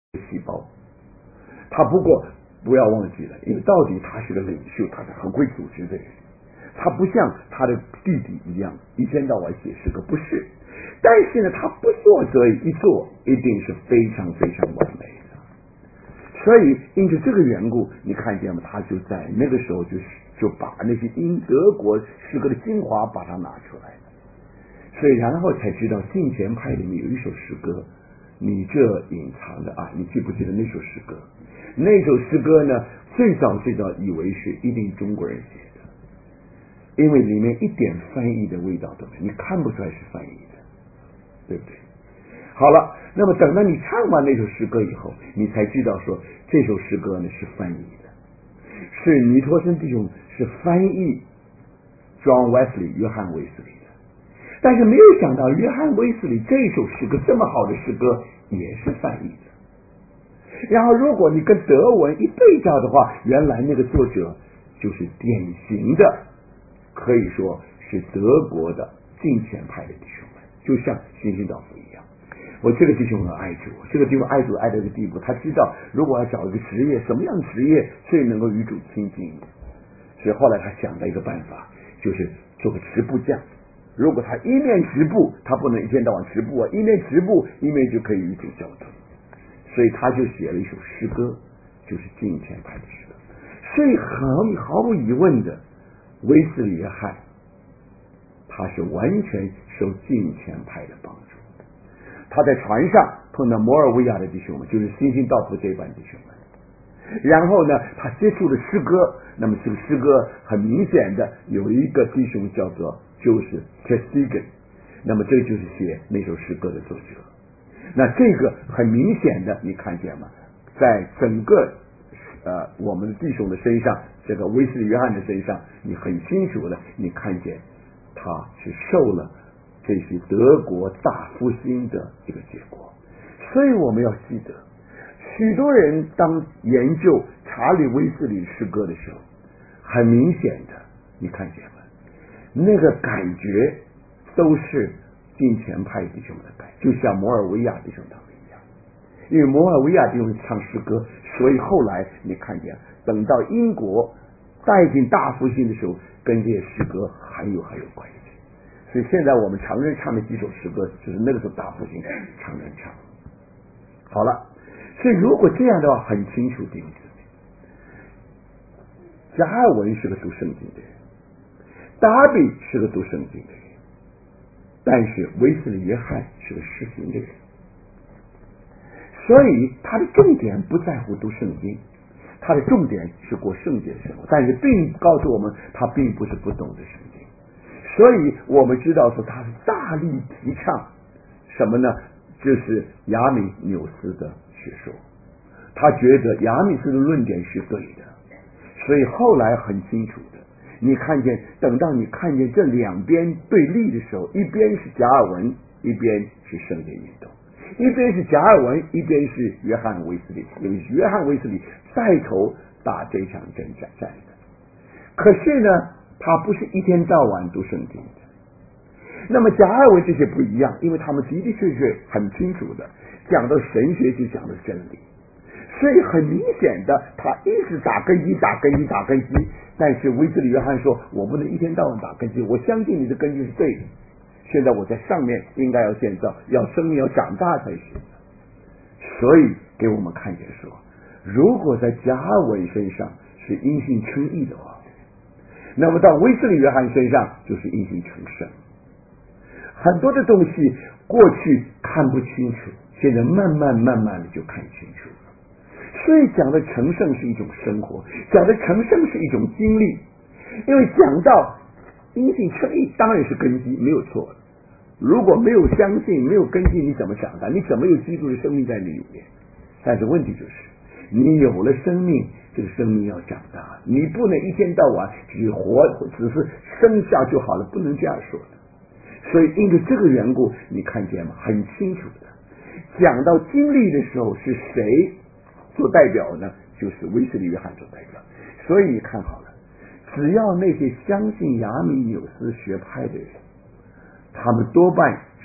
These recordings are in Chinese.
细胞。他不过不要忘记了，因为到底他是个领袖，他是很会组织的人，他不像他的弟弟一样一天到晚写诗歌，不是。但是呢，他不做则已，一做一定是非常非常完美的。所以因着这个缘故，你看见吗？他就在那个时候就把那些德国诗歌的精华把它拿出来了。所以然后才知道近前派里面有一首诗歌，你这隐藏的爱，你记不记得那首诗歌？那首诗歌呢，最早以为是一定中国人写的，因为里面一点翻译的味道都没有，你看不出来是翻译的，对不对？好了，那么等到你唱完那首诗歌以后，你才知道说这首诗歌呢是翻译的，是尼托森弟兄是翻译 John Wesley 约翰卫斯理的，但是没有想到约翰卫斯理这首诗歌这么好的诗歌也是翻译的。然后如果你跟德文一对照的话，原来那个作者就是典型的可以说是德国的近前派的弟兄们，就像新兴道夫一样。我这个弟兄很爱主，这个弟兄爱主爱到一个地步，他知道如果要找一个职业，什么样的职业最能够与主亲近，所以后来他想到一个办法，就是做个直布匠。如果他一面直布，他不能一天到晚直布啊，一面直布一面就可以与主交通，所以他就写了一首诗歌，就是近前派的诗歌。所以毫无疑问的，威斯理约翰他是完全受近前派的帮助。他在船上碰到摩尔维亚的弟兄们，就是新兴道夫这班弟兄们，然后呢他接触了诗歌，那么这个诗歌很明显的有一个弟兄叫做就是 Kestigen， 那么这就是写那首诗歌的作者。那这个很明显的你看见吗？在整个我们的弟兄的身上，这个威斯理约翰的身上，你很清楚的你看见他是受了这些德国大复兴的一个结果。所以我们要记得，许多人当研究查理威斯理诗歌的时候，很明显的你看见吗？那个感觉都是近前派弟兄的感觉，就像摩尔维亚弟兄他们一样。因为摩尔维亚弟兄唱诗歌，所以后来你看见等到英国带进大复兴的时候，跟这些诗歌很有关系。所以现在我们常人唱的几首诗歌，就是那个时候大复兴常人唱。好了，所以如果这样的话，很清楚定义，加尔文是个读圣经的人，达比是个读圣经的人，但是威斯理约翰是个实行的人。所以他的重点不在乎读圣经，他的重点是过圣洁的生活，但是并告诉我们他并不是不懂得圣经。所以我们知道说他是大力提倡什么呢？就是亚米纽斯的学说，他觉得亚米斯的论点是对的。所以后来很清楚的，你看见等到你看见这两边对立的时候，一边是加尔文，一边是圣洁运动，一边是加尔文，一边是约翰卫斯理，因为约翰卫斯理带头打这场战的。可是呢，他不是一天到晚读圣经的。那么加尔文这些不一样，因为他们的确很清楚的讲到神学就讲到真理，所以很明显的他一直打根基，但是威斯理约翰说，我不能一天到晚打根基，我相信你的根基是对的，现在我在上面应该要建造，要生命要长大才行。所以给我们看见说，如果在加尔文身上是因信称义的话，那么到威斯理约翰身上就是因信成圣。很多的东西过去看不清楚，现在慢慢的就看清楚了。所以讲的成圣是一种生活，讲的成圣是一种经历。因为讲到因信称义当然是根基，没有错。如果没有相信，没有根基，你怎么长大？你怎么有基督的生命在你里面？但是问题就是你有了生命，这个生命要长大，你不能一天到晚只是生下就好了，不能这样说的。所以因为这个缘故，你看见吗？很清楚的讲到经历的时候是谁做代表呢？就是威斯理约翰做代表。所以你看好了，只要那些相信亚米纽斯学派的人，他们多半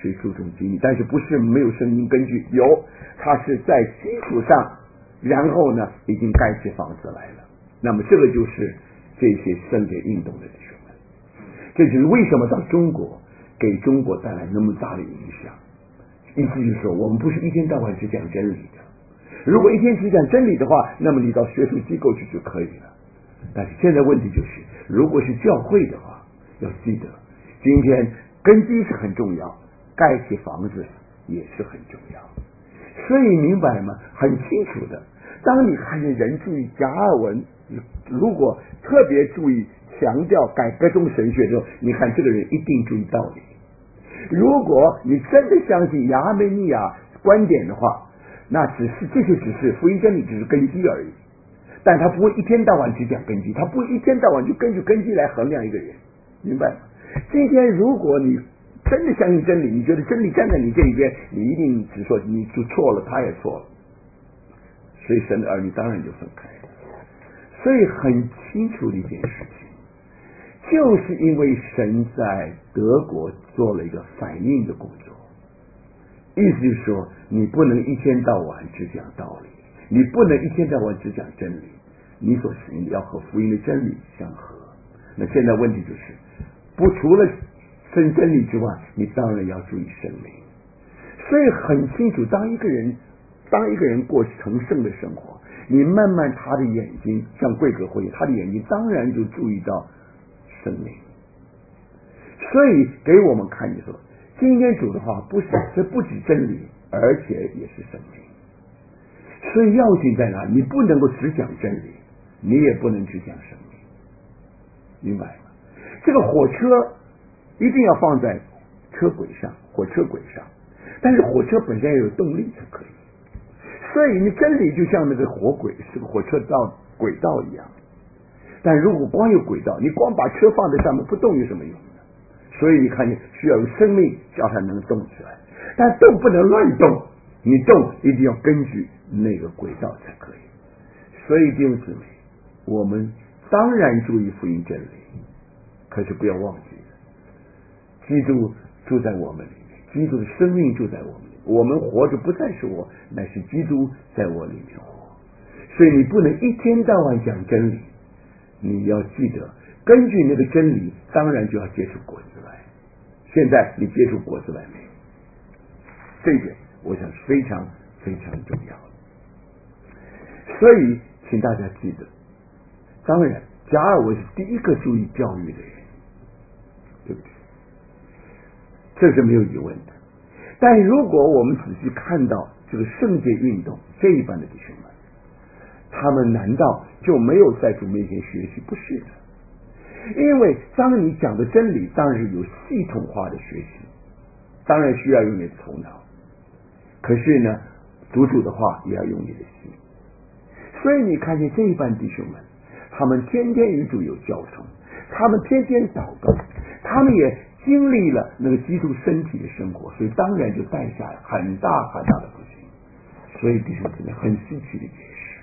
谁注重经济，但是不是没有声音根据，有，他是在基础上，然后呢已经盖起房子来了。那么这个就是这些圣洁运动的弟兄们，这就是为什么到中国给中国带来那么大的影响。意思就是说，我们不是一天到晚只讲真理的。如果一天只讲真理的话，那么你到学术机构去就可以了。但是现在问题就是，如果是教会的话，要记得今天根基是很重要，盖起房子也是很重要。所以明白吗？很清楚的。当你看见人注意加尔文，如果特别注意强调改革中神学的时候，你看这个人一定注意道理。如果你真的相信亚美尼亚观点的话，那这些只是福音真理，只是根基而已。但他不会一天到晚只讲根基，他不会一天到晚就根据根基来衡量一个人，明白吗？今天如果你真的相信真理，你觉得真理站在你这一边，你一定只说你就错了，他也错了。所以神的儿女当然就分开了。所以很清楚的一件事情，就是因为神在德国做了一个反应的工作，意思就是说，你不能一天到晚只讲道理，你不能一天到晚只讲真理，你所行的要和福音的真理相合。那现在问题就是，除了真理之外，你当然要注意生命。所以很清楚，当一个人过成圣的生活，你慢慢他的眼睛像贵格会，他的眼睛当然就注意到生命。所以给我们看，你说今天主的话这不止真理，而且也是生命。所以要紧在哪？你不能够只讲真理，你也不能只讲生命，明白吗？这个火车一定要放在车轨上，火车轨上，但是火车本身要有动力才可以。所以你真理就像那个是个火车道轨道一样，但如果光有轨道，你光把车放在上面不动有什么用呢？所以你看见需要有生命叫它能动起来，但动不能乱动，你动一定要根据那个轨道才可以。所以弟兄姊妹，我们当然注意福音真理，可是不要忘记基督住在我们里面，基督的生命住在我们里面，我们活着不再是我，乃是基督在我里面活。所以你不能一天到晚讲真理，你要记得根据那个真理，当然就要结出果子来。现在你结出果子来没有？这一点我想是非常非常重要的。所以请大家记得，当然加尔文是第一个注意教育的人，对不对？这是没有疑问的。但如果我们仔细看到这个圣洁运动这一般的弟兄们，他们难道就没有在主面前学习？不是的。因为当你讲的真理，当然是有系统化的学习，当然需要用你的头脑，可是呢，主的话也要用你的心。所以你看见这一班弟兄们，他们天天与主有交通，他们天天祷告，他们也经历了那个基督身体的生活，所以当然就带下很大很大的福气。所以弟兄姊妹，很稀奇的一件事，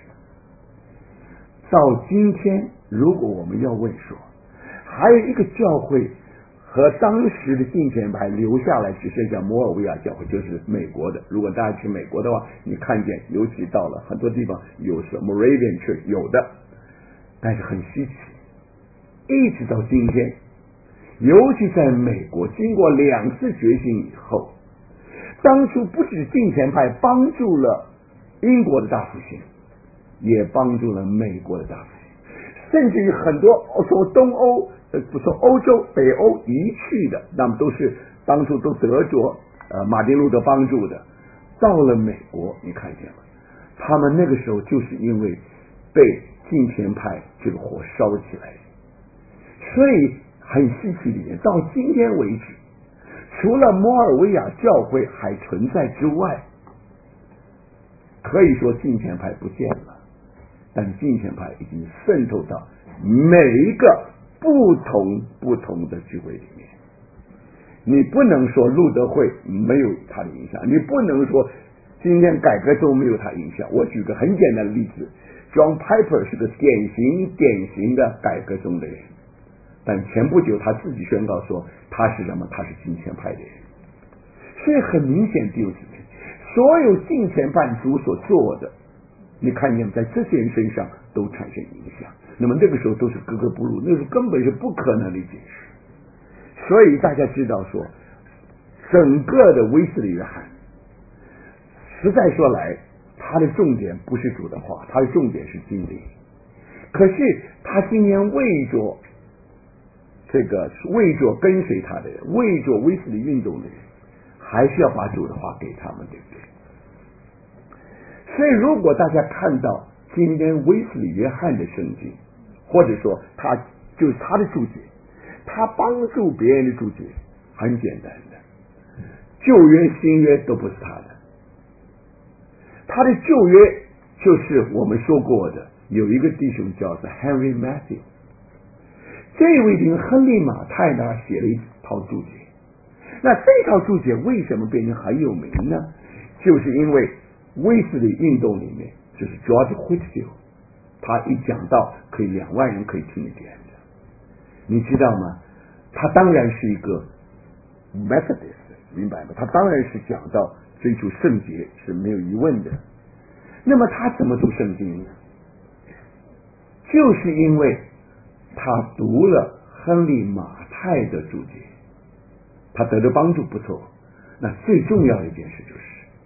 到今天如果我们要问说还有一个教会和当时的敬虔派留下来只剩下摩尔维亚教会，就是美国的。如果大家去美国的话，你看见尤其到了很多地方有什么 Moravian Church 有的，但是很稀奇，一直到今天，尤其在美国经过2次觉醒以后，当初不止敬虔派帮助了英国的大复兴，也帮助了美国的大复兴，甚至于很多从东欧从欧洲北欧移去的，那么都是当初都得着马丁路德帮助的，到了美国你看见了，他们那个时候就是因为被敬虔派这个火烧起来，所以很稀奇的一点，到今天为止，除了摩尔维亚教会还存在之外，可以说敬虔派不见了，但敬虔派已经渗透到每一个不同的聚会里面。你不能说路德会没有它的影响，你不能说今天改革中没有它影响。我举个很简单的例子， John Piper 是个典型的改革中的人，但前不久他自己宣告说他是什么？他是敬虔派的人。 所以很明显，弟兄姊妹，所有金钱派主所做的，你看见在这些人身上都产生影响。那么那个时候都是格格不入，那是根本是不可能的一件事。所以大家知道说，整个的威斯利约翰，实在说来，他的重点不是主的话，他的重点是经历。可是他今天为着跟随他的人，为着威斯利运动的人，还是要把主的话给他们，对不对？所以如果大家看到今天威斯利约翰的圣经，或者说他就是他的注解，他帮助别人的注解很简单的，旧约新约都不是他的，他的旧约就是我们说过的，有一个弟兄叫做 Henry Matthew， 这位弟兄亨利马太呢写了一套注解。那这套注解为什么变成很有名呢？就是因为威斯利运动里面，就是 George Whitefield， 他一讲到可以2万人可以听得见的，你知道吗？他当然是一个 Methodist， 明白吗？他当然是讲到追求圣洁是没有疑问的。那么他怎么读圣经呢？就是因为他读了亨利马太的注解，他得到帮助不错。那最重要的一件事就是，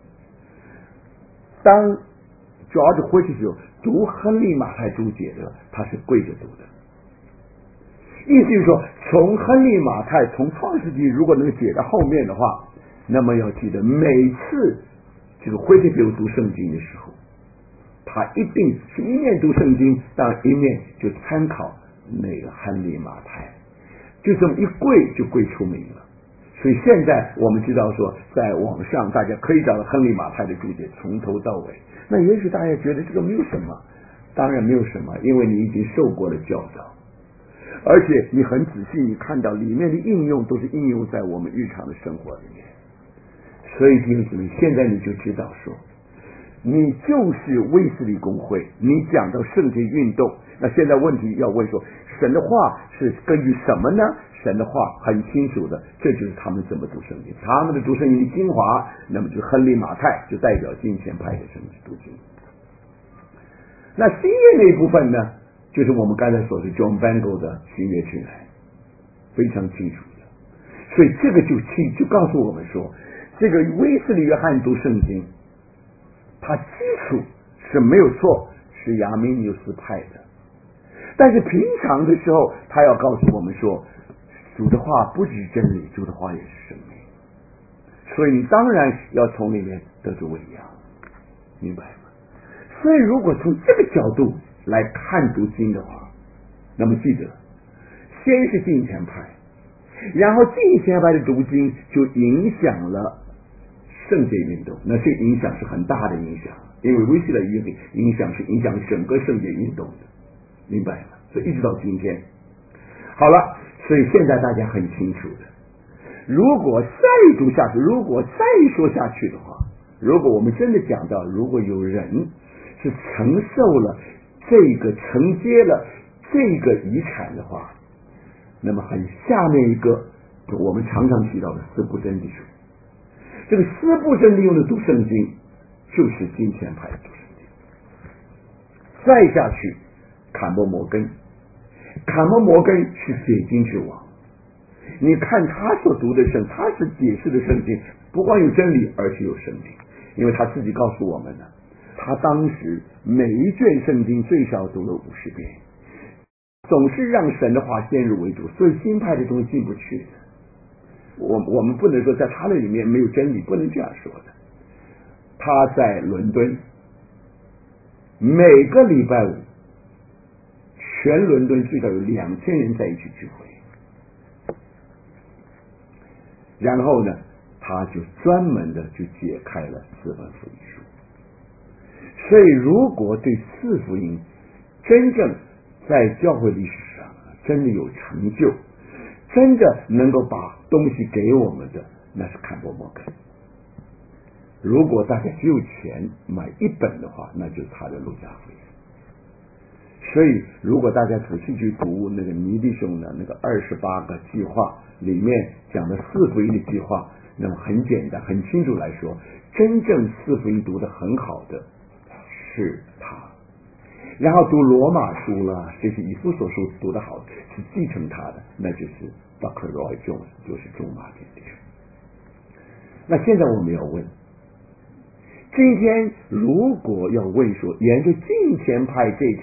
当 George Whitefield 读亨利马太注解的，他是跪着读的。意思就是说，从亨利马太从创世纪如果能解到后面的话，那么要记得每次这个Whitefield读圣经的时候，他一定是一面读圣经，当然一面就参考那个亨利马太，就这么一跪就跪出名了。所以现在我们知道说，在网上大家可以找到亨利马太的注解从头到尾。那也许大家觉得这个没有什么，当然没有什么，因为你已经受过了教导，而且你很仔细，你看到里面的应用都是应用在我们日常的生活里面。所以弟兄姊妹，现在你就知道说，你就是威斯利公会，你讲到圣洁运动，那现在问题要问说，神的话是根据什么呢？神的话很清楚的，这就是他们怎么读圣经，他们的读圣经的精华，那么就是亨利马太就代表金钱派的圣经读经。那新约那一部分呢，就是我们刚才说的 John Bangor 的新约进来，非常清楚的。所以这个就告诉我们说，这个威斯利约翰读圣经，他基础是没有错，是亚米纽斯派的，但是平常的时候，他要告诉我们说，主的话不只是真理，主的话也是生命。所以你当然要从里面得着喂养，明白吗？所以如果从这个角度来看读经的话，那么记得，先是金钱派，然后金钱派的读经就影响了圣洁运动，那这个影响是很大的影响，因为威斯利影响是影响整个圣洁运动的，明白吗？所以一直到今天，好了，所以现在大家很清楚的，如果再读下去，如果再说下去的话，如果我们真的讲到，如果有人是承受了承接了这个遗产的话，那么很下面一个我们常常提到的司布真弟兄，这个司布真弟兄的读圣经就是金钱派的读圣经。再下去卡莫摩根是解经之王，你看他所读的圣，他是解释的圣经不光有真理，而且有生命，因为他自己告诉我们呢，他当时每一卷圣经最少读了50遍，总是让神的话先入为主，所以新派的东西进不去的。我们不能说在他的里面没有真理，不能这样说的。他在伦敦每个礼拜五，全伦敦最少有2000人在一起聚会，然后呢，他就专门的就解开了4本福音书。所以如果对4福音真正在教会历史上真的有成就，真的能够把东西给我们的，那是坎伯摩根。如果大家只有钱买1本的话，那就是他的路加福音。所以如果大家仔细去读那个尼弟兄的那个28个计划里面讲的4福音的计划， 那么很简单很清楚来说，真正四福音读得很好的是他，然后读罗马书了，这些以弗所书读得好是继承他的，那就是 Dr. Roy Jones， 就是中马天弟兄。那现在我们要问，今天如果要问说沿着敬虔派这